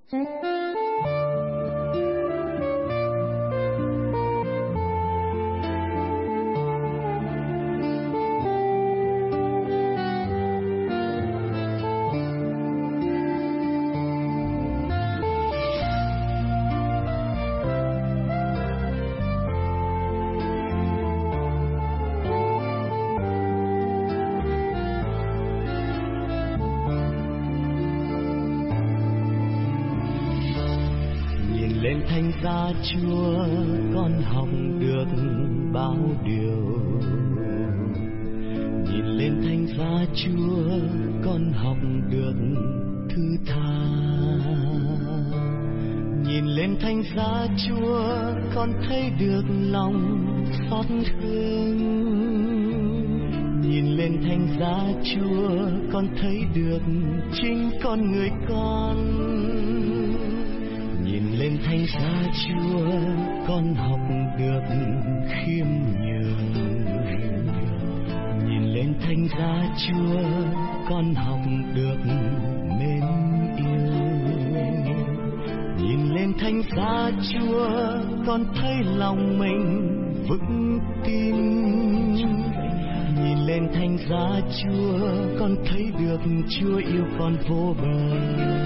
Thánh giá Chúa, con học được bao điều. Nhìn lên thánh giá Chúa, con học được thứ tha. Nhìn lên thánh giá Chúa, con thấy được lòng xót thương. Nhìn lên thánh giá Chúa, con thấy được chính con người con. Nhìn lên thánh giá Chúa, con học được khiêm nhường. Nhìn lên thánh giá Chúa, con học được mến yêu. Nhìn lên thánh giá Chúa, con thấy lòng mình vững tin. Nhìn lên thánh giá Chúa, con thấy được Chúa yêu con vô bờ.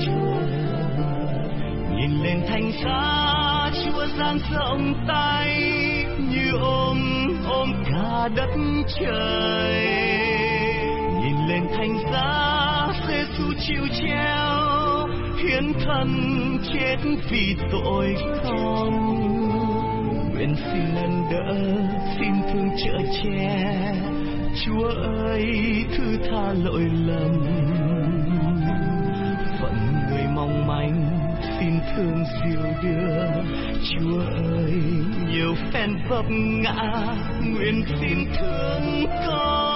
Nhìn lên thánh giá Chúa dang rộng tay như ôm cả đất trời. Nhìn lên thánh giá Giêsu chịu treo, hiến thân chết vì tội con. Nguyện xin nâng đỡ, xin thương chở che, Chúa ơi thứ tha lỗi lầm. Phận người mong manh xin thương dìu đưa, Chúa ơi nhiều phen vấp ngã, nguyện xin thương con.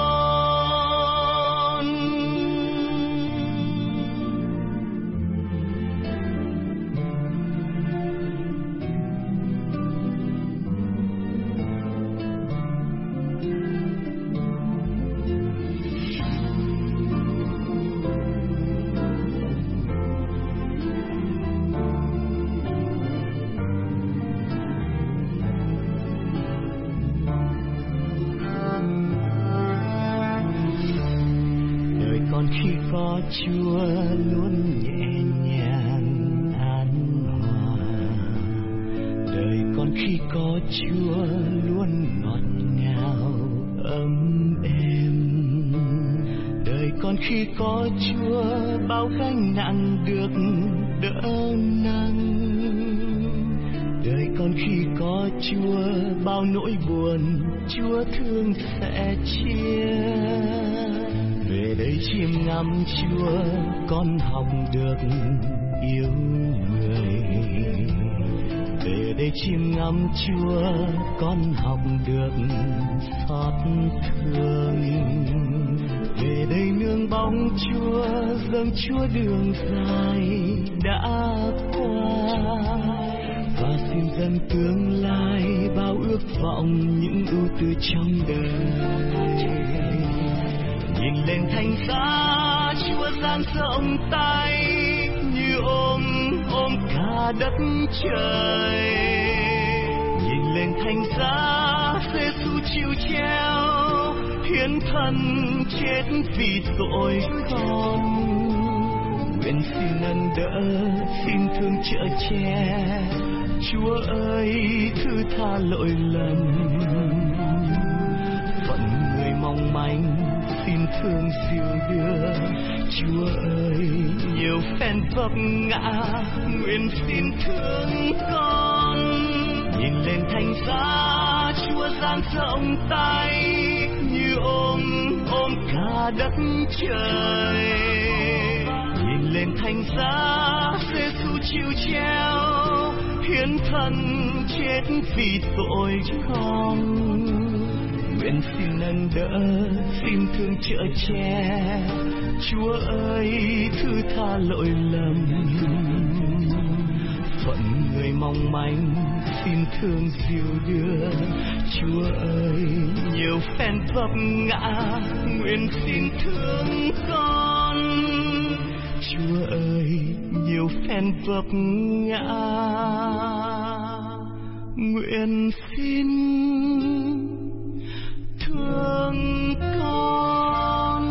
Chúa luôn nhẹ nhàng an hòa, đời con khi có Chúa luôn ngọt ngào ấm êm. Đời con khi có Chúa bao gánh nặng được đỡ nâng. Đời con khi có Chúa bao nỗi buồn Chúa thương sẽ chia. Về đây chiêm ngắm Chúa, con học được yêu người. Về đây chiêm ngắm Chúa, con học được xót thương. Về đây nương bóng Chúa, dâng Chúa đường dài đã qua. Và xin dâng tương lai bao ước vọng những ưu tư trong đời. Nhìn lên thánh giá Chúa dang rộng tay như ôm cả đất trời. Nhìn lên thánh giá Giêsu chịu treo, hiến thân chết vì tội con. Nguyện xin nâng đỡ, xin thương chở che, Chúa ơi thứ tha lỗi lầm. Phận người mong manh xin thương dìu đưa, Chúa ơi nhiều phen vấp ngã, nguyện xin thương con. Nhìn lên thánh giá Chúa dang rộng tay như ôm cả đất trời. Nhìn lên thánh giá Giêsu chịu treo, hiến thân chết vì tội con. Nguyện xin nâng đỡ, xin thương chở che, Chúa ơi thứ tha lỗi lầm. Phận người mong manh xin thương dìu đưa, Chúa ơi nhiều phen vấp ngã, nguyện xin thương con. Chúa ơi nhiều phen hèn vấp ngã. Nguyện xin thương con.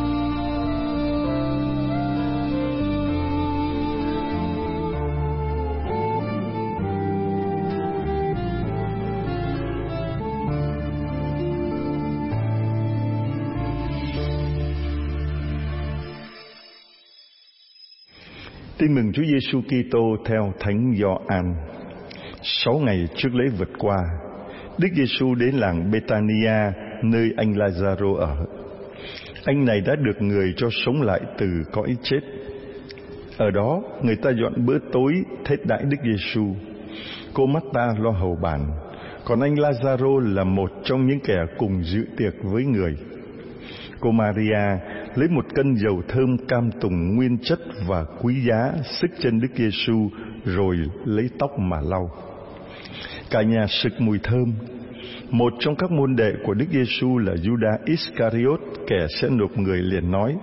Tin mừng Chúa Giêsu Kitô theo Thánh Gioan. 6 ngày trước lễ vượt qua, Đức Giêsu đến làng Bethania, nơi anh Lazaro ở. Anh này đã được người cho sống lại từ cõi chết. Ở đó, người ta dọn bữa tối thết đãi Đức Giêsu. Cô Marta lo hầu bàn, còn anh Lazaro là một trong những kẻ cùng dự tiệc với người. Cô Maria lấy một cân dầu thơm cam tùng nguyên chất và quý giá xức chân Đức Giêsu, rồi lấy tóc mà lau. Cả nhà sực mùi thơm. Một trong các môn đệ của Đức Giêsu là Judas Iscariot, kẻ sẽ nộp người, liền nói: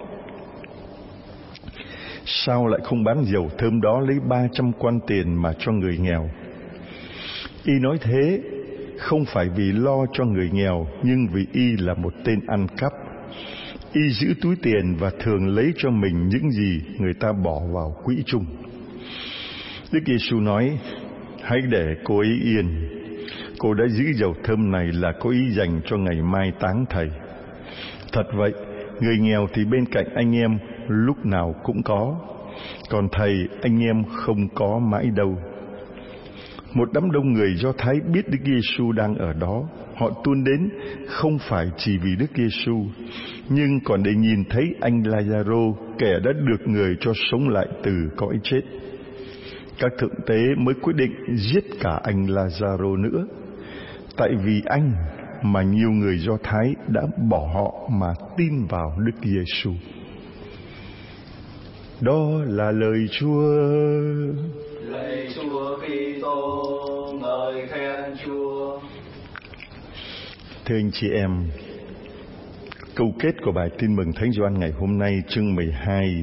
sao lại không bán dầu thơm đó lấy 300 quan tiền mà cho người nghèo? Y nói thế không phải vì lo cho người nghèo, nhưng vì y là một tên ăn cắp. Y giữ túi tiền và thường lấy cho mình những gì người ta bỏ vào quỹ chung. Đức Giêsu nói: hãy để cô ấy yên. Cô đã giữ dầu thơm này là có ý dành cho ngày mai táng thầy. Thật vậy, người nghèo thì bên cạnh anh em lúc nào cũng có, còn thầy anh em không có mãi đâu. Một đám đông người Do Thái biết Đức Giêsu đang ở đó. Họ tuôn đến không phải chỉ vì Đức Giêsu, nhưng còn để nhìn thấy anh Lazaro, kẻ đã được người cho sống lại từ cõi chết. Các thượng tế mới quyết định giết cả anh Lazaro nữa, tại vì anh mà nhiều người Do Thái đã bỏ họ mà tin vào Đức Giêsu. Đó là lời Chúa. Lạy Chúa Kitô, ngợi khen Chúa. Thưa anh chị em, câu kết của bài tin mừng Thánh Gioan ngày hôm nay chương 12,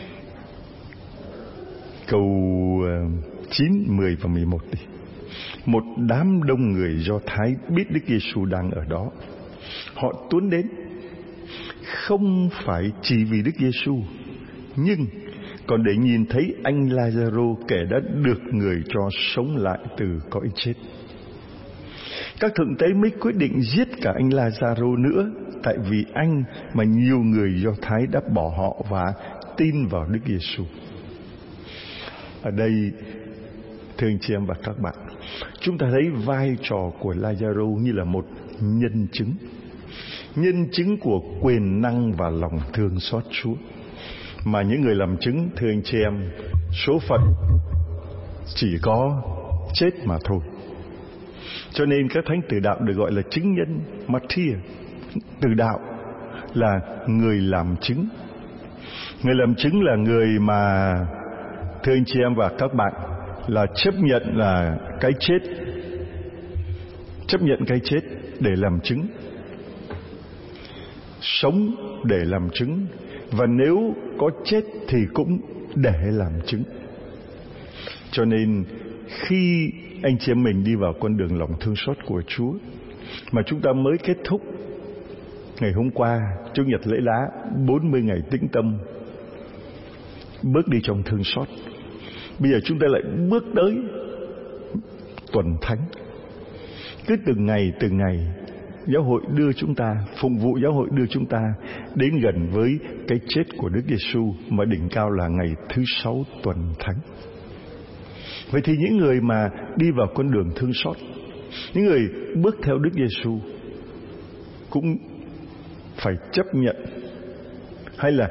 câu 9, 10 và 11 đi. Một đám đông người Do Thái biết Đức Giêsu đang ở đó. Họ tuôn đến không phải chỉ vì Đức Giêsu, nhưng còn để nhìn thấy anh Lazaro, kẻ đã được người cho sống lại từ cõi chết. Các thượng tế mới quyết định giết cả anh Lazaro nữa, tại vì anh mà nhiều người Do Thái đã bỏ họ và tin vào Đức Giêsu. Ở đây, thưa anh chị em và các bạn, chúng ta thấy vai trò của Lazaro như là một nhân chứng của quyền năng và lòng thương xót Chúa. Mà những người làm chứng, thưa anh chị em, số phận chỉ có chết mà thôi. Cho nên các thánh tử đạo được gọi là chứng nhân, martyr. Tử đạo là người làm chứng. Người làm chứng là người mà, thưa anh chị em và các bạn, là chấp nhận là cái chết, chấp nhận cái chết để làm chứng, sống để làm chứng, và nếu có chết thì cũng để làm chứng. Cho nên khi anh chị em mình đi vào con đường lòng thương xót của Chúa, mà chúng ta mới kết thúc ngày hôm qua, Chủ nhật lễ lá, 40 ngày tĩnh tâm, bước đi trong thương xót. Bây giờ chúng ta lại bước tới tuần thánh. Cứ từng ngày giáo hội đưa chúng ta, phụng vụ giáo hội đưa chúng ta đến gần với cái chết của Đức Giêsu, mà đỉnh cao là ngày thứ 6 tuần thánh. Vậy thì những người mà đi vào con đường thương xót, những người bước theo Đức Giêsu cũng phải chấp nhận hay là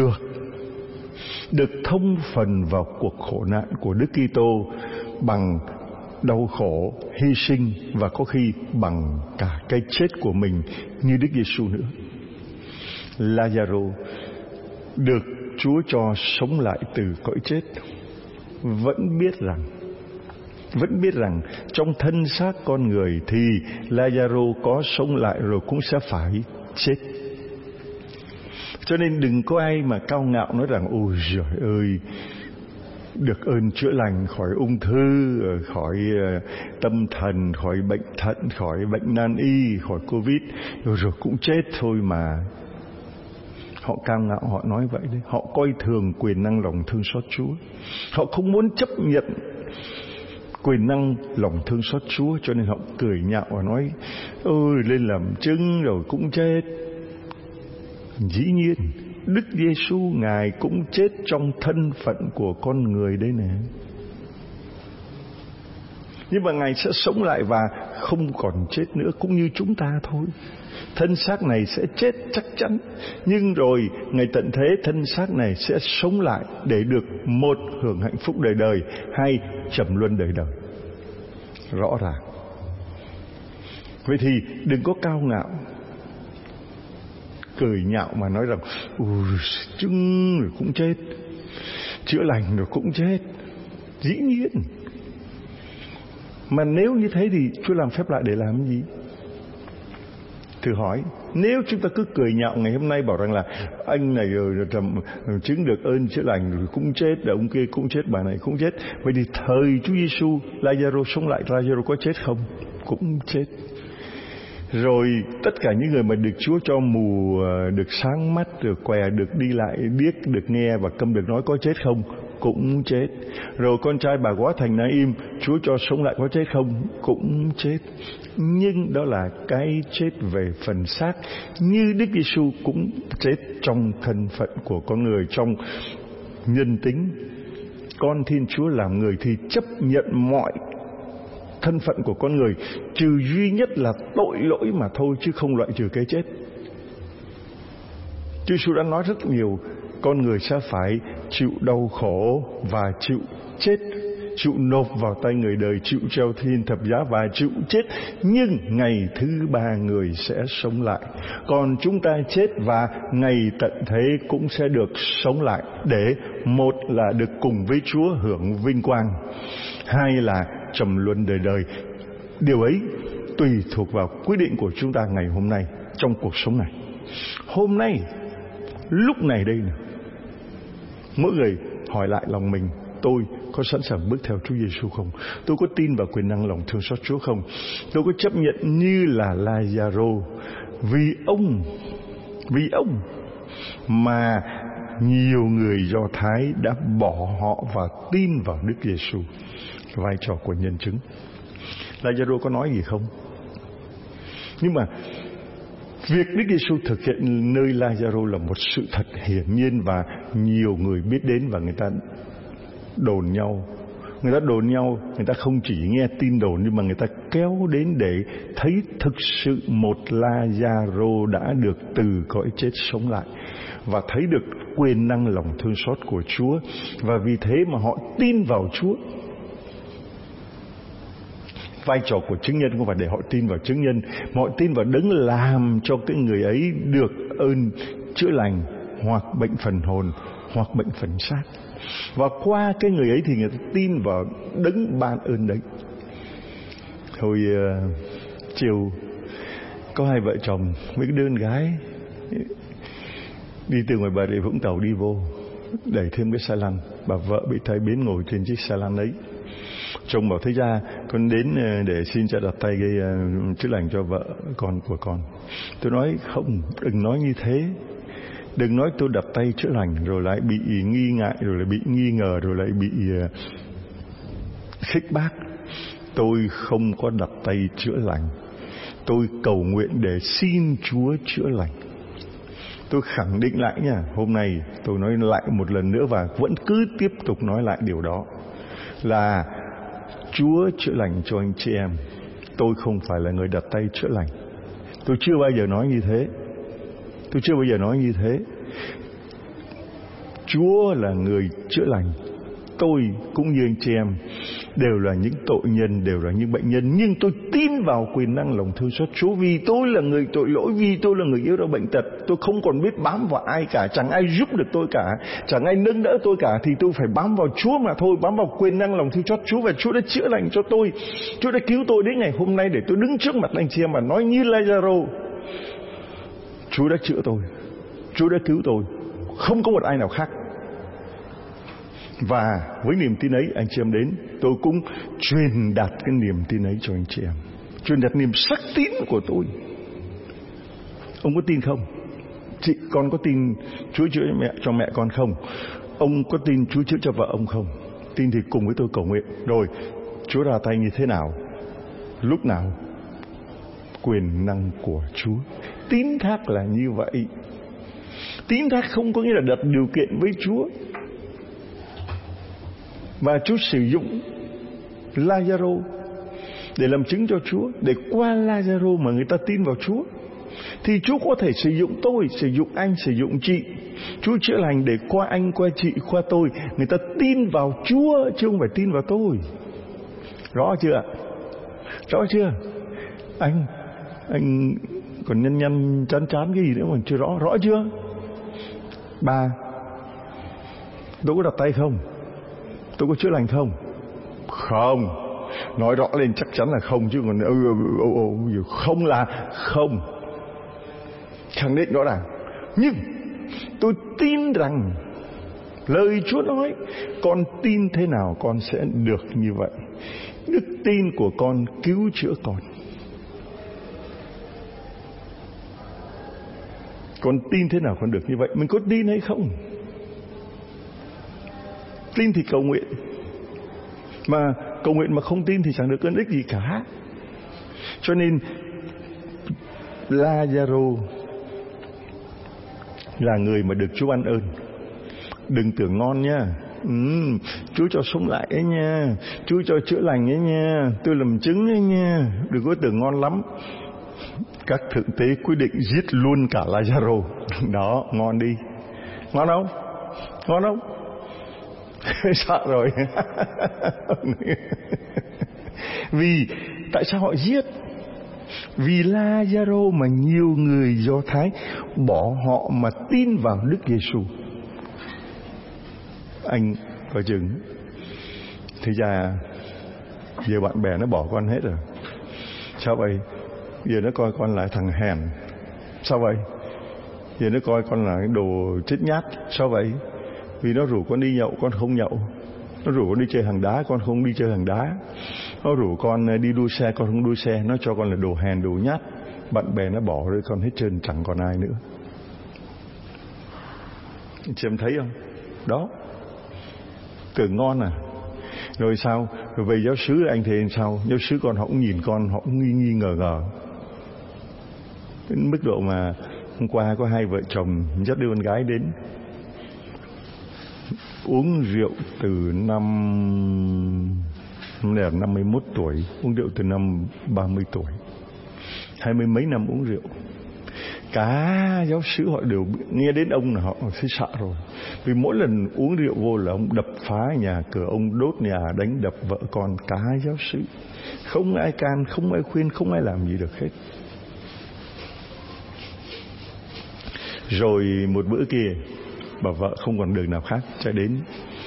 được thông phần vào cuộc khổ nạn của Đức Kitô bằng đau khổ, hy sinh và có khi bằng cả cái chết của mình như Đức Giêsu nữa. Lazaro được Chúa cho sống lại từ cõi chết, vẫn biết rằng trong thân xác con người thì Lazaro có sống lại rồi cũng sẽ phải chết. Cho nên đừng có ai mà cao ngạo nói rằng ôi giời ơi, được ơn chữa lành khỏi ung thư, khỏi tâm thần, khỏi bệnh thận, khỏi bệnh nan y, khỏi Covid, rồi cũng chết thôi mà. Họ cao ngạo, họ nói vậy đấy. Họ coi thường quyền năng lòng thương xót Chúa. Họ không muốn chấp nhận quyền năng lòng thương xót Chúa, cho nên họ cười nhạo và nói: ôi, lên làm chứng rồi cũng chết. Dĩ nhiên Đức Giêsu Ngài cũng chết trong thân phận của con người đấy nè. Nhưng mà Ngài sẽ sống lại và không còn chết nữa, cũng như chúng ta thôi. Thân xác này sẽ chết chắc chắn, nhưng rồi ngày tận thế thân xác này sẽ sống lại để được một, hưởng hạnh phúc đời đời, hai, trầm luân đời đời. Rõ ràng. Vậy thì đừng có cao ngạo, cười nhạo mà nói rằng chứng rồi cũng chết, chữa lành rồi cũng chết. Dĩ nhiên. Mà nếu như thế thì Chúa làm phép lạ để làm gì? Thử hỏi, nếu chúng ta cứ cười nhạo ngày hôm nay bảo rằng là anh này rồi chứng được ơn chữa lành rồi cũng chết, ông kia cũng chết, bà này cũng chết. Vậy thì thời Chúa Giêsu, Lazaro sống lại, Lazaro có chết không? Cũng chết. Rồi tất cả những người mà được Chúa cho mù, được sáng mắt, được què, được đi lại, điếc, được nghe và câm được nói có chết không? Cũng chết. Rồi con trai bà góa thành Na-im, Chúa cho sống lại, có chết không? Cũng chết. Nhưng đó là cái chết về phần xác, như Đức Giêsu cũng chết trong thân phận của con người, trong nhân tính. Con Thiên Chúa làm người thì chấp nhận mọi thân phận của con người, trừ duy nhất là tội lỗi mà thôi, chứ không loại trừ cái chết. Chúa Giêsu đã nói rất nhiều, con người sẽ phải chịu đau khổ và chịu chết, chịu nộp vào tay người đời, chịu treo thiên thập giá và chịu chết, nhưng ngày thứ ba người sẽ sống lại. Còn chúng ta chết và ngày tận thế cũng sẽ được sống lại, để một là được cùng với Chúa hưởng vinh quang, hai là trầm luân đời đời. Điều ấy tùy thuộc vào quyết định của chúng ta ngày hôm nay trong cuộc sống này. Hôm nay, lúc này đây nè, mỗi người hỏi lại lòng mình: tôi có sẵn sàng bước theo Chúa Giêsu không? Tôi có tin vào quyền năng lòng thương xót Chúa không? Tôi có chấp nhận như là Lazaro, vì ông mà nhiều người Do Thái đã bỏ họ và tin vào Đức Giêsu? Vai trò của nhân chứng. Lazaro có nói gì không? Nhưng mà việc Đức Giêsu thực hiện nơi Lazaro là một sự thật hiển nhiên và nhiều người biết đến, và người ta đồn nhau. Người ta không chỉ nghe tin đồn, nhưng mà người ta kéo đến để thấy thực sự một Lazaro đã được từ cõi chết sống lại, và thấy được quyền năng lòng thương xót của Chúa, và vì thế mà họ tin vào Chúa. Vai trò của chứng nhân không phải để họ tin vào chứng nhân, mà họ tin vào Đấng làm cho cái người ấy được ơn chữa lành, hoặc bệnh phần hồn, hoặc bệnh phần xác. Và qua cái người ấy thì người ta tin vào Đấng ban ơn đấy. Hồi chiều có hai vợ chồng với cái đứa con gái đi từ ngoài Bà Rịa Vũng Tàu đi vô, đẩy thêm cái xe lăn. Bà vợ bị tai biến ngồi trên chiếc xe lăn ấy. Chồng bảo: thế ra con đến để xin cho đặt tay cái chữa lành cho vợ con của con. Tôi nói: không, đừng nói như thế. Đừng nói tôi đặt tay chữa lành rồi lại bị nghi ngại, rồi lại bị nghi ngờ, rồi lại bị khích bác. Tôi không có đặt tay chữa lành. Tôi cầu nguyện để xin Chúa chữa lành. Tôi khẳng định lại nha, hôm nay tôi nói lại một lần nữa và vẫn cứ tiếp tục nói lại điều đó, là Chúa chữa lành cho anh chị em. Tôi không phải là người đặt tay chữa lành. Tôi chưa bao giờ nói như thế. Chúa là người chữa lành. Tôi cũng như anh chị em đều là những tội nhân, đều là những bệnh nhân, nhưng tôi tin vào quyền năng lòng thương xót Chúa. Vì tôi là người tội lỗi, vì tôi là người yếu đuối bệnh tật, tôi không còn biết bám vào ai cả, chẳng ai giúp được tôi cả, chẳng ai nâng đỡ tôi cả, thì tôi phải bám vào Chúa mà thôi, bám vào quyền năng lòng thương xót Chúa. Và Chúa đã chữa lành cho tôi, Chúa đã cứu tôi đến ngày hôm nay để tôi đứng trước mặt anh chị em và nói như Lazaro: Chúa đã chữa tôi, Chúa đã cứu tôi, không có một ai nào khác. Và với niềm tin ấy anh chị em đến, tôi cũng truyền đạt cái niềm tin ấy cho anh chị em, truyền đạt niềm sắc tín của tôi. Ông có tin không? Chị con có tin Chúa chữa cho mẹ con không? Ông có tin Chúa chữa cho vợ ông không? Tin thì cùng với tôi cầu nguyện. Rồi Chúa ra tay như thế nào, lúc nào? Quyền năng của Chúa. Tín thác là như vậy. Tín thác không có nghĩa là đặt điều kiện với Chúa. Và Chúa sử dụng Lazaro để làm chứng cho Chúa, để qua Lazaro mà người ta tin vào Chúa. Thì Chúa có thể sử dụng tôi, sử dụng anh, sử dụng chị. Chúa chữa lành để qua anh, qua chị, qua tôi, người ta tin vào Chúa chứ không phải tin vào tôi. Rõ chưa? Rõ chưa? Anh còn nhăn chán cái gì nữa mà chưa rõ. Rõ chưa? Bà, tôi có đặt tay không? Tôi có chữa lành không? Không. Nói rõ lên chắc chắn là không, chứ còn không là không. Khẳng định rõ ràng. Nhưng tôi tin rằng lời Chúa nói, con tin thế nào con sẽ được như vậy. Đức tin của con cứu chữa con. Con tin thế nào con được như vậy. Mình có tin hay không? Tin thì cầu nguyện, mà cầu nguyện mà không tin thì chẳng được ơn ích gì cả. Cho nên Lazaro là người mà được Chúa ban ơn. Đừng tưởng ngon nha. Chúa cho sống lại ấy nha, Chúa cho chữa lành ấy nha, tôi làm chứng ấy nha. Đừng có tưởng ngon lắm. Các thượng tế quyết định giết luôn cả Lazaro. Đó, ngon đi. Ngon không? Ngon không? Sợ rồi. Vì tại sao họ giết? Vì Lazaro mà nhiều người Do Thái bỏ họ mà tin vào Đức Giêsu. Anh coi chừng. Thì ra giờ bạn bè nó bỏ con hết rồi. Sao vậy? Giờ nó coi con là thằng hèn. Sao vậy? Giờ nó coi con là cái đồ chết nhát. Sao vậy? Vì nó rủ con đi nhậu, con không nhậu. Nó rủ con đi chơi hàng đá, con không đi chơi hàng đá. Nó rủ con đi đua xe, con không đua xe. Nó cho con là đồ hèn, đồ nhát. Bạn bè nó bỏ rơi con hết trơn, chẳng còn ai nữa. Chị em thấy không? Đó. Tưởng ngon à. Rồi sao? Rồi về giáo xứ anh thì sao? Giáo xứ con họ cũng nhìn con, họ cũng nghi ngờ. Đến mức độ mà hôm qua có hai vợ chồng dắt đứa con gái đến uống rượu từ năm 51 tuổi, uống rượu từ năm 30 tuổi, 20 mấy năm uống rượu. Cả giáo xứ họ đều nghe đến ông là họ thấy sợ rồi. Vì mỗi lần uống rượu vô là ông đập phá nhà cửa, ông đốt nhà, đánh đập vợ con. Cả giáo xứ không ai can, không ai khuyên, không ai làm gì được hết. Rồi một bữa kia, bà vợ không còn đường nào khác chạy đến.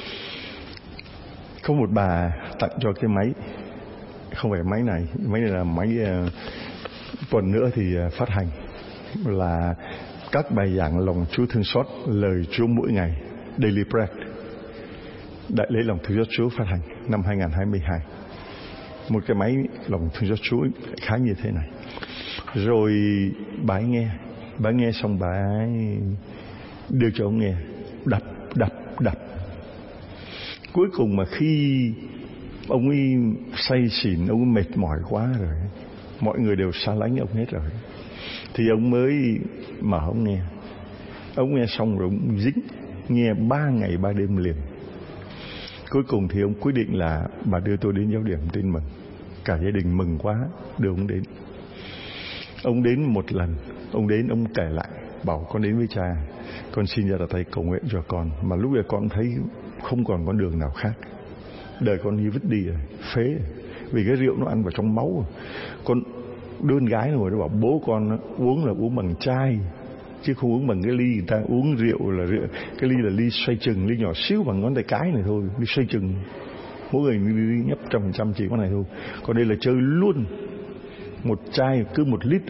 Có một bà tặng cho cái máy. Không phải máy này là máy tuần nữa thì phát hành, là các bài giảng lòng Chúa thương xót, lời Chúa mỗi ngày, Daily Bread, đại lễ lòng thương xót Chúa phát hành năm 2022. Một cái máy lòng thương xót Chúa khá như thế này. Rồi bà nghe xong bà ấy đưa cho ông nghe, đập. Cuối cùng mà khi ông ấy say xỉn, ông ấy mệt mỏi quá rồi, mọi người đều xa lánh ông hết rồi, thì ông mới mở ông nghe. Ông nghe xong rồi ông dính, nghe 3 ngày 3 đêm liền. Cuối cùng thì ông quyết định là bà đưa tôi đến giáo điểm tin mừng. Cả gia đình mừng quá, đưa ông đến. Ông đến một lần, ông đến ông kể lại, bảo con đến với cha, con xin ra tay cầu nguyện cho con. Mà lúc này con thấy không còn con đường nào khác, đời con như vứt đi rồi, phế rồi. Vì cái rượu nó ăn vào trong máu rồi. Con đơn gái rồi, nó bảo bố con uống là uống bằng chai, chứ không uống bằng cái ly. Người ta uống rượu là rượu, cái ly là ly xoay chừng, ly nhỏ xíu bằng ngón tay cái này thôi, ly xoay chừng, mỗi người ly nhấp 100% chỉ có này thôi. Còn đây là chơi luôn một chai cứ 1 lít.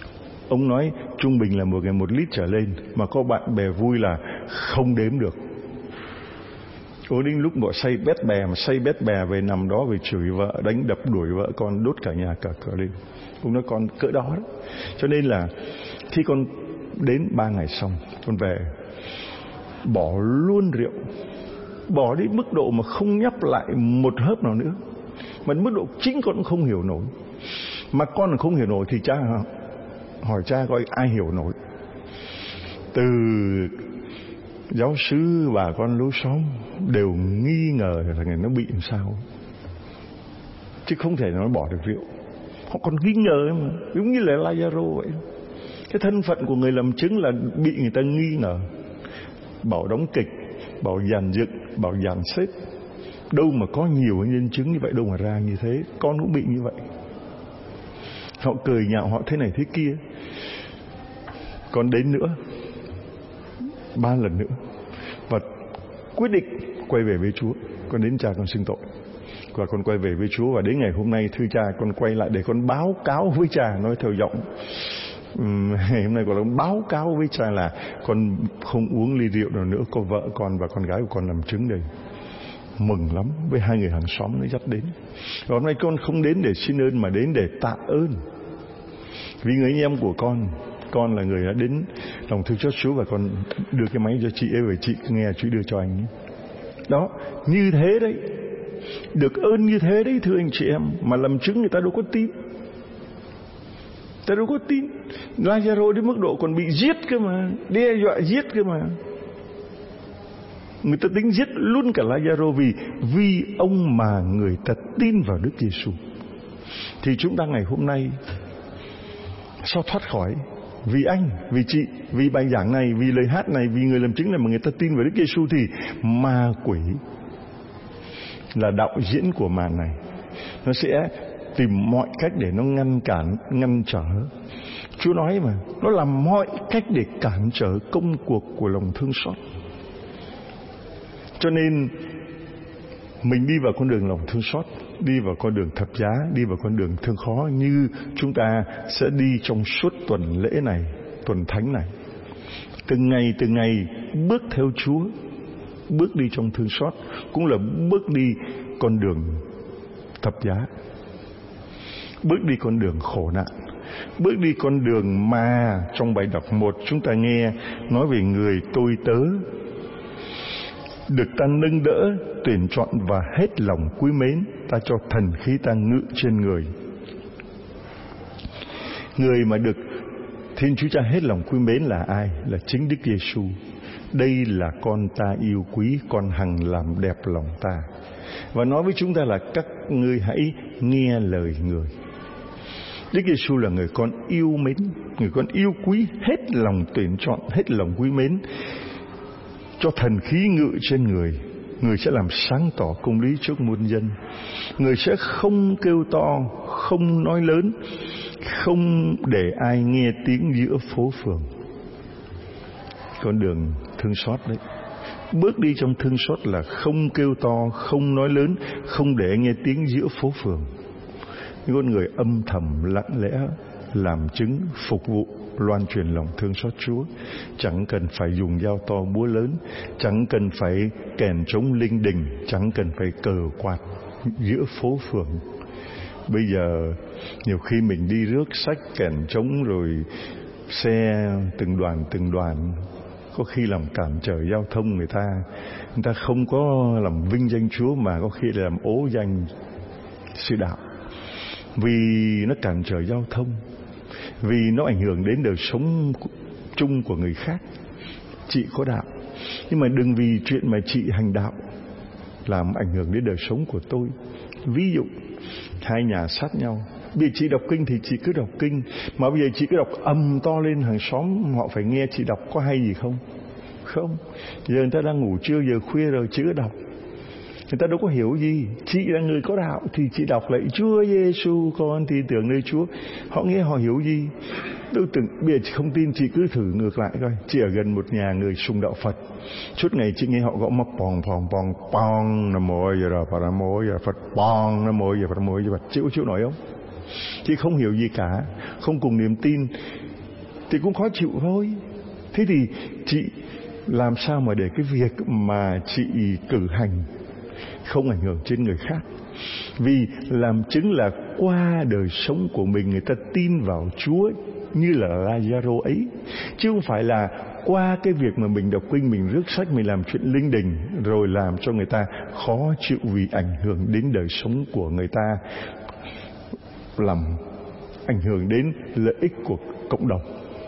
Ông nói trung bình là một ngày 1 lít trở lên, mà có bạn bè vui là không đếm được. Có đến lúc bỏ say bét bè, mà say bét bè về nằm đó về chửi vợ, đánh đập đuổi vợ con, đốt cả nhà cả cửa lên. Ông nói con cỡ đó đấy. Cho nên là khi con đến 3 ngày xong, con về bỏ luôn rượu, bỏ đi mức độ mà không nhấp lại một hớp nào nữa. Mà mức độ chính con cũng không hiểu nổi. Mà con không hiểu nổi thì cha hỏi cha coi ai hiểu nổi. Từ giáo sư bà con lối xóm đều nghi ngờ là người nó bị làm sao, chứ không thể nói bỏ được rượu. Họ còn nghi ngờ mà, giống như là Lazaro vậy. Cái thân phận của người làm chứng là bị người ta nghi ngờ. Bảo đóng kịch, bảo dàn dựng, bảo dàn xếp. Đâu mà có nhiều nhân chứng như vậy, đâu mà ra như thế. Con cũng bị như vậy. Họ cười nhạo, họ thế này thế kia. Con đến nữa 3 lần nữa và quyết định quay về với Chúa. Con đến cha con xưng tội và con quay về với Chúa. Và đến ngày hôm nay, thưa cha, con quay lại để con báo cáo với cha, nói theo giọng ngày hôm nay con báo cáo với cha là con không uống ly rượu nào nữa. Có vợ con và con gái của con làm chứng đây. Mừng lắm, với 2 người hàng xóm nó dắt đến. Và hôm nay con không đến để xin ơn mà đến để tạ ơn. Vì người anh em của con là người đã đến lòng thương xót Chúa, và con đưa cái máy cho chị ấy về, chị nghe Chúa đưa cho anh ấy. Đó, như thế đấy, được ơn như thế đấy thưa anh chị em. Mà làm chứng người ta đâu có tin. Ta đâu có tin. Lazaro đến mức độ còn bị giết cơ mà, đe dọa giết cơ mà. Người ta tính giết luôn cả Lazaro vì ông mà người ta tin vào Đức Giêsu. Thì chúng ta ngày hôm nay sao thoát khỏi? Vì anh, vì chị, vì bài giảng này, vì lời hát này, vì người làm chứng này mà người ta tin vào Đức Giêsu, thì ma quỷ là đạo diễn của màn này. Nó sẽ tìm mọi cách để nó ngăn cản, ngăn trở. Chúa nói mà, nó làm mọi cách để cản trở công cuộc của lòng thương xót. Cho nên mình đi vào con đường lòng thương xót, đi vào con đường thập giá, đi vào con đường thương khó, như chúng ta sẽ đi trong suốt tuần lễ này, tuần thánh này. Từng ngày bước theo Chúa, bước đi trong thương xót, cũng là bước đi con đường thập giá, bước đi con đường khổ nạn, bước đi con đường mà trong bài đọc 1 chúng ta nghe nói về người tôi tớ được ta nâng đỡ, tuyển chọn và hết lòng quý mến, ta cho thần khí ta ngự trên người. Người mà được Thiên Chúa Cha hết lòng quý mến là ai? Là chính Đức Giêsu. Đây là con ta yêu quý, con hằng làm đẹp lòng ta. Và nói với chúng ta là các ngươi hãy nghe lời người. Đức Giêsu là người con yêu mến, người con yêu quý, hết lòng tuyển chọn, hết lòng quý mến, cho thần khí ngự trên người. Người sẽ làm sáng tỏ công lý trước muôn dân. Người sẽ không kêu to, không nói lớn, không để ai nghe tiếng giữa phố phường. Con đường thương xót đấy. Bước đi trong thương xót là không kêu to, không nói lớn, không để nghe tiếng giữa phố phường. Những con người âm thầm lặng lẽ làm chứng, phục vụ, loan truyền lòng thương xót Chúa. Chẳng cần phải dùng dao to búa lớn, chẳng cần phải kèn trống linh đình, chẳng cần phải cờ quạt giữa phố phường. Bây giờ nhiều khi mình đi rước sách kèn trống rồi xe từng đoàn có khi làm cản trở giao thông người ta không có làm vinh danh Chúa mà có khi làm ố danh sự đạo, vì nó cản trở giao thông, vì nó ảnh hưởng đến đời sống chung của người khác. Chị có đạo, nhưng mà đừng vì chuyện mà chị hành đạo làm ảnh hưởng đến đời sống của tôi. Ví dụ hai nhà sát nhau, bây giờ chị đọc kinh thì chị cứ đọc kinh, mà bây giờ chị cứ đọc ầm to lên, hàng xóm họ phải nghe chị đọc, có hay gì không? Không. Giờ người ta đang ngủ trưa, giờ khuya rồi chị cứ đọc, người ta đâu có hiểu gì. Chị là người có đạo thì chị đọc lại Chúa Giêsu con tin tưởng nơi Chúa, họ nghe họ hiểu gì đâu. Bây giờ chị không tin, chị cứ thử ngược lại coi. Chị ở gần một nhà người sùng đạo Phật, suốt ngày chị nghe họ gõ móc pong nam mô giờ ra Phật, nam mô giờ Phật, pong nam mô giờ Phật, nam mô giờ Phật. Chị có chịu nổi không? Chị không hiểu gì cả, không cùng niềm tin thì cũng khó chịu thôi. Thế thì chị làm sao mà để cái việc mà chị cử hành không ảnh hưởng trên người khác. Vì làm chứng là qua đời sống của mình người ta tin vào Chúa như là Lazaro ấy, chứ không phải là qua cái việc mà mình đọc kinh, mình rước sách, mình làm chuyện linh đình rồi làm cho người ta khó chịu vì ảnh hưởng đến đời sống của người ta, làm ảnh hưởng đến lợi ích của cộng đồng.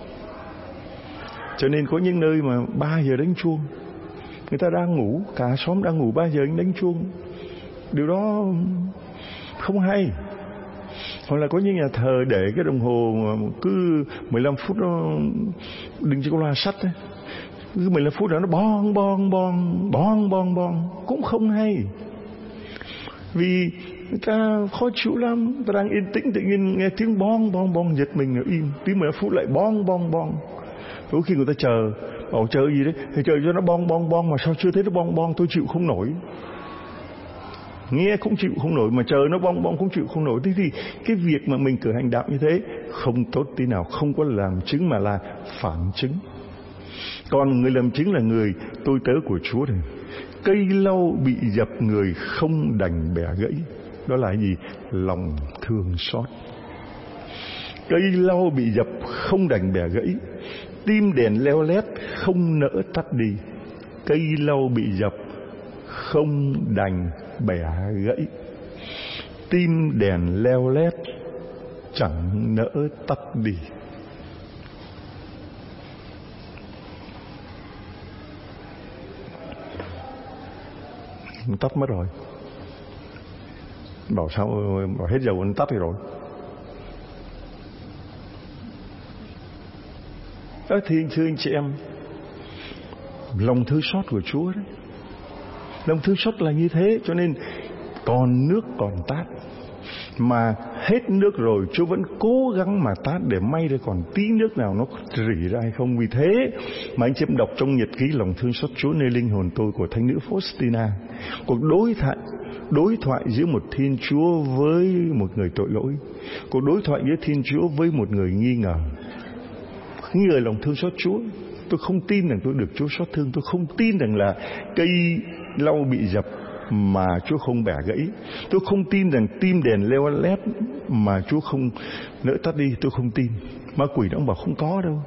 Cho nên có những nơi mà 3 giờ đánh chuông, người ta đang ngủ, cả xóm đang ngủ, 3 giờ anh đánh chuông, điều đó không hay. Hoặc là có những nhà thờ để cái đồng hồ cứ 15 phút nó đừng cho có loa sắt ấy, cứ 15 phút đó nó bong cũng không hay. Vì người ta khó chịu lắm, người ta đang yên tĩnh tự nhiên nghe tiếng bong giật mình rồi im, tiếng 15 phút lại bong. Đôi khi người ta chờ, bảo chờ gì đấy, thì chờ cho nó bong mà sao chưa thấy nó bong, tôi chịu không nổi. Nghe cũng chịu không nổi mà chờ nó bong cũng chịu không nổi. Thế thì cái việc mà mình cử hành đạo như thế không tốt tí nào, không có làm chứng mà là phản chứng. Còn người làm chứng là người tôi tớ của Chúa này. Cây lau bị dập người không đành bẻ gãy. Đó là gì? Lòng thương xót. Cây lau bị dập không đành bẻ gãy, tim đèn leo lét không nỡ tắt đi. Cây lau bị dập không đành bẻ gãy, tim đèn leo lét chẳng nỡ tắt đi. Tắt mất rồi. Bảo sao bảo hết dầu anh tắt rồi. Thì thưa anh chị em, lòng thương xót của Chúa đấy, lòng thương xót là như thế. Cho nên còn nước còn tát, mà hết nước rồi Chúa vẫn cố gắng mà tát để may ra còn tí nước nào nó rỉ ra hay không. Vì thế mà anh chị em đọc trong nhật ký lòng thương xót Chúa nơi linh hồn tôi của thánh nữ Faustina, cuộc đối thoại giữa một Thiên Chúa với một người tội lỗi, cuộc đối thoại giữa Thiên Chúa với một người nghi ngờ lòng thương xót Chúa. Tôi không tin rằng tôi được Chúa xót thương. Tôi không tin rằng là cây lau bị dập mà Chúa không bẻ gãy. Tôi không tin rằng tim đèn leo lét mà Chúa không nỡ tắt đi. Tôi không tin. Ma quỷ nó bảo không có đâu.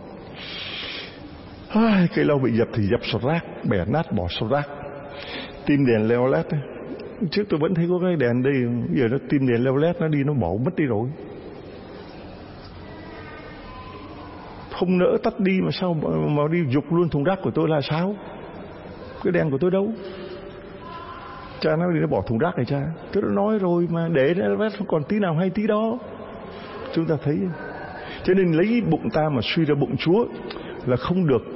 Cây lau bị dập thì dập sọt rác, bẻ nát bỏ sọt rác. Tim đèn leo lét ấy, trước tôi vẫn thấy có cái đèn đây, giờ nó tim đèn leo lét nó đi, nó bỏ mất đi rồi. Không nỡ tắt đi mà sao mà đi dục luôn thùng rác của tôi là sao? Cái đèn của tôi đâu? Cha nó đi nó bỏ thùng rác này cha. Tôi đã nói rồi mà, để nó còn tí nào hay tí đó. Chúng ta thấy. Cho nên lấy bụng ta mà suy ra bụng Chúa là không được.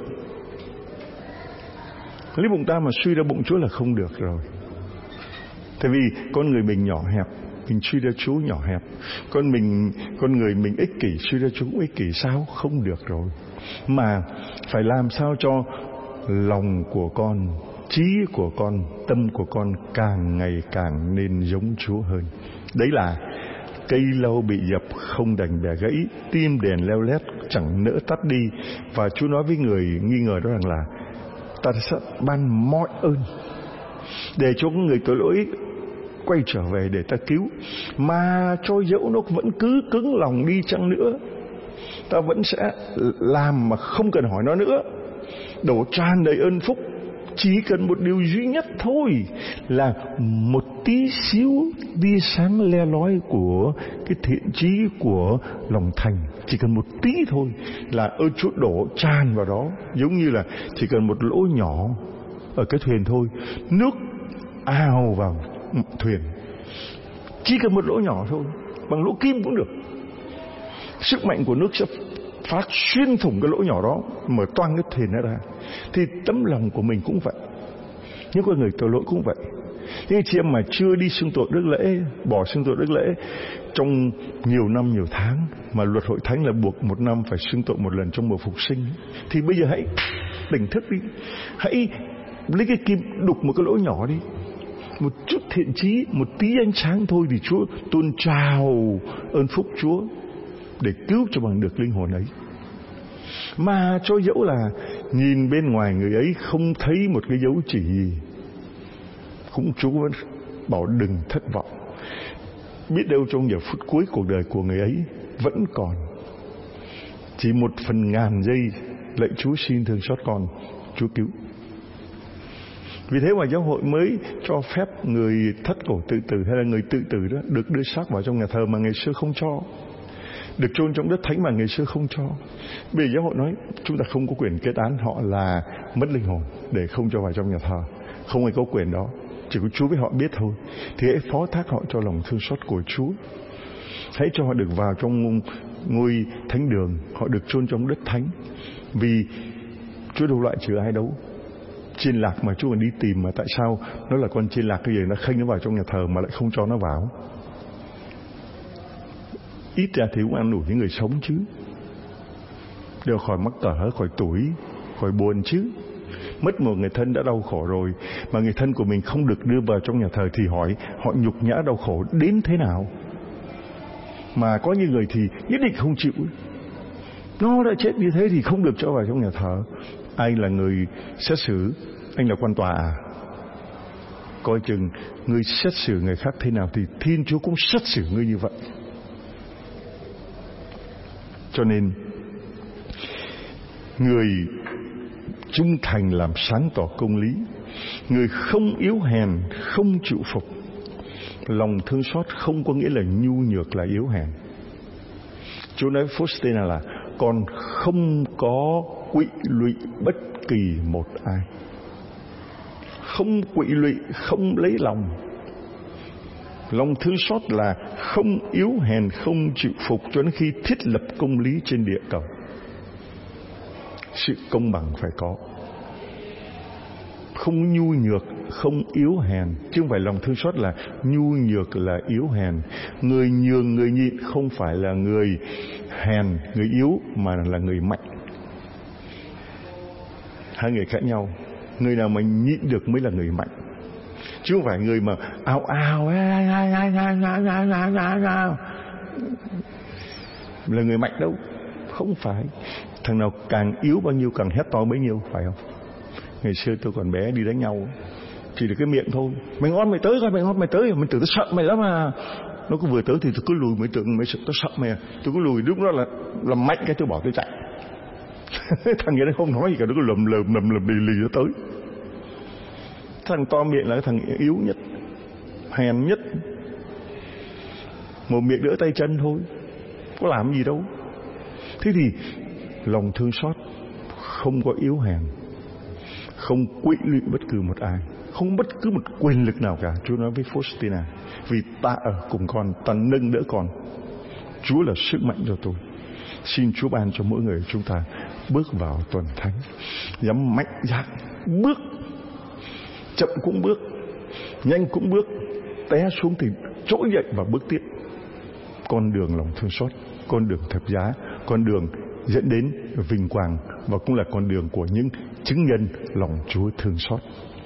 Lấy bụng ta mà suy ra bụng Chúa là không được rồi. Tại vì con người mình nhỏ hẹp, mình suy ra Chúa nhỏ hẹp. Con người mình ích kỷ, suy ra Chúa cũng ích kỷ, sao? Không được rồi. Mà phải làm sao cho lòng của con, trí của con, tâm của con càng ngày càng nên giống Chúa hơn. Đấy là cây lau bị dập không đành bẻ gãy, tim đèn leo lét chẳng nỡ tắt đi. Và Chúa nói với người nghi ngờ đó rằng là ta sẽ ban mọi ơn để cho người tội lỗi quay trở về để ta cứu. Mà cho dẫu nó vẫn cứ cứng lòng đi chăng nữa, ta vẫn sẽ làm mà không cần hỏi nó nữa, đổ tràn đầy ơn phúc. Chỉ cần một điều duy nhất thôi là một tí xíu tia sáng le lói của cái thiện chí, của lòng thành. Chỉ cần một tí thôi là ơn Chúa đổ tràn vào đó. Giống như là chỉ cần một lỗ nhỏ ở cái thuyền thôi, nước ào vào thuyền. Chỉ cần một lỗ nhỏ thôi, bằng lỗ kim cũng được. Sức mạnh của nước sẽ phát xuyên thủng cái lỗ nhỏ đó, mở toang cái thuyền ra. Thì tấm lòng của mình cũng vậy, những con người tội lỗi cũng vậy. Những chị em mà chưa đi xưng tội đức lễ, bỏ xưng tội đức lễ trong nhiều năm nhiều tháng, mà luật hội thánh là buộc 1 năm phải xưng tội 1 lần trong mùa phục sinh, thì bây giờ hãy tỉnh thức đi, hãy lấy cái kim đục một cái lỗ nhỏ đi, một chút thiện chí, một tí ánh sáng thôi, thì Chúa tuôn trào ơn phúc Chúa để cứu cho bằng được linh hồn ấy. Mà cho dẫu là Nhìn bên ngoài người ấy không thấy một cái dấu chỉ gì, cũng Chúa vẫn bảo đừng thất vọng. Biết đâu trong giờ phút cuối cuộc đời của người ấy vẫn còn chỉ 1/1000 giây. Lạy Chúa xin thương xót con, Chúa cứu. Vì thế mà giáo hội mới cho phép người thất cổ tự tử hay là người tự tử đó được đưa xác vào trong nhà thờ mà ngày xưa không cho, được chôn trong đất thánh mà ngày xưa không cho. Bây giờ giáo hội nói chúng ta không có quyền kết án họ là mất linh hồn để không cho vào trong nhà thờ. Không ai có quyền đó, chỉ có Chúa với họ biết thôi. Thì hãy phó thác họ cho lòng thương xót của Chúa. Hãy cho họ được vào trong ngôi thánh đường, họ được chôn trong đất thánh. Vì Chúa đâu loại trừ ai đâu. Chiên lạc mà Chúa còn đi tìm, mà tại sao nó là con chiên lạc cái gì nó khênh nó vào trong nhà thờ mà lại không cho nó vào? Ít ra thì cũng ăn đủ những người sống chứ, đều khỏi mắc cỡ, khỏi tuổi, khỏi buồn chứ. Mất một người thân đã đau khổ rồi, mà người thân của mình không được đưa vào trong nhà thờ thì hỏi họ nhục nhã đau khổ đến thế nào. Mà có những người thì nhất định không chịu, nó đã chết như thế thì không được cho vào trong nhà thờ. Ai là người xét xử? Anh là quan tòa à? Coi chừng người xét xử người khác thế nào thì Thiên Chúa cũng xét xử ngươi như vậy. Cho nên người trung thành làm sáng tỏ công lý, người không yếu hèn, không chịu phục. Lòng thương xót không có nghĩa là nhu nhược là yếu hèn. Chúa nói Faustina là con không có quỵ lụy bất kỳ một ai. Không quỵ lụy, không lấy lòng. Lòng thương xót là không yếu hèn, không chịu phục cho đến khi thiết lập công lý trên địa cầu. Sự công bằng phải có. Không nhu nhược, không yếu hèn. Chứ không phải lòng thương xót là nhu nhược là yếu hèn. Người nhường, người nhịn không phải là người hèn, người yếu, mà là người mạnh. Hai người khác nhau. Người nào mà nhịn được mới là người mạnh, chứ không phải người mà ào ào là người mạnh đâu. Không phải. Thằng nào càng yếu bao nhiêu càng hét to bấy nhiêu, phải không? Ngày xưa tôi còn bé đi đánh nhau, chỉ được cái miệng thôi. Mày ngon mày tới coi, mày ngon mày tới. Mình tưởng tôi sợ mày lắm mà. Nó cứ vừa tới thì tôi cứ lùi, mới tưởng mày sợ, tôi sợ mày. Tôi cứ lùi, lúc đó là mạnh cái tôi bỏ tôi chạy. Thằng kia nó không nói gì cả, nó cứ lầm lì nó tới. Thằng to miệng là cái thằng yếu nhất, hèn nhất, một miệng đỡ tay chân thôi, có làm gì đâu. Thế thì lòng thương xót không có yếu hèn, không quỵ lụy bất cứ một ai, không bất cứ một quyền lực nào cả. Chúa nói với Faustina, vì ta ở cùng con, ta nâng đỡ con. Chúa là sức mạnh cho tôi. Xin Chúa ban cho mỗi người chúng ta bước vào tuần thánh, dám mạnh dạn bước, chậm cũng bước, nhanh cũng bước, té xuống thì trỗi dậy và bước tiếp. Con đường lòng thương xót, con đường thập giá, con đường dẫn đến vinh quang, và cũng là con đường của những chứng nhân lòng Chúa thương xót.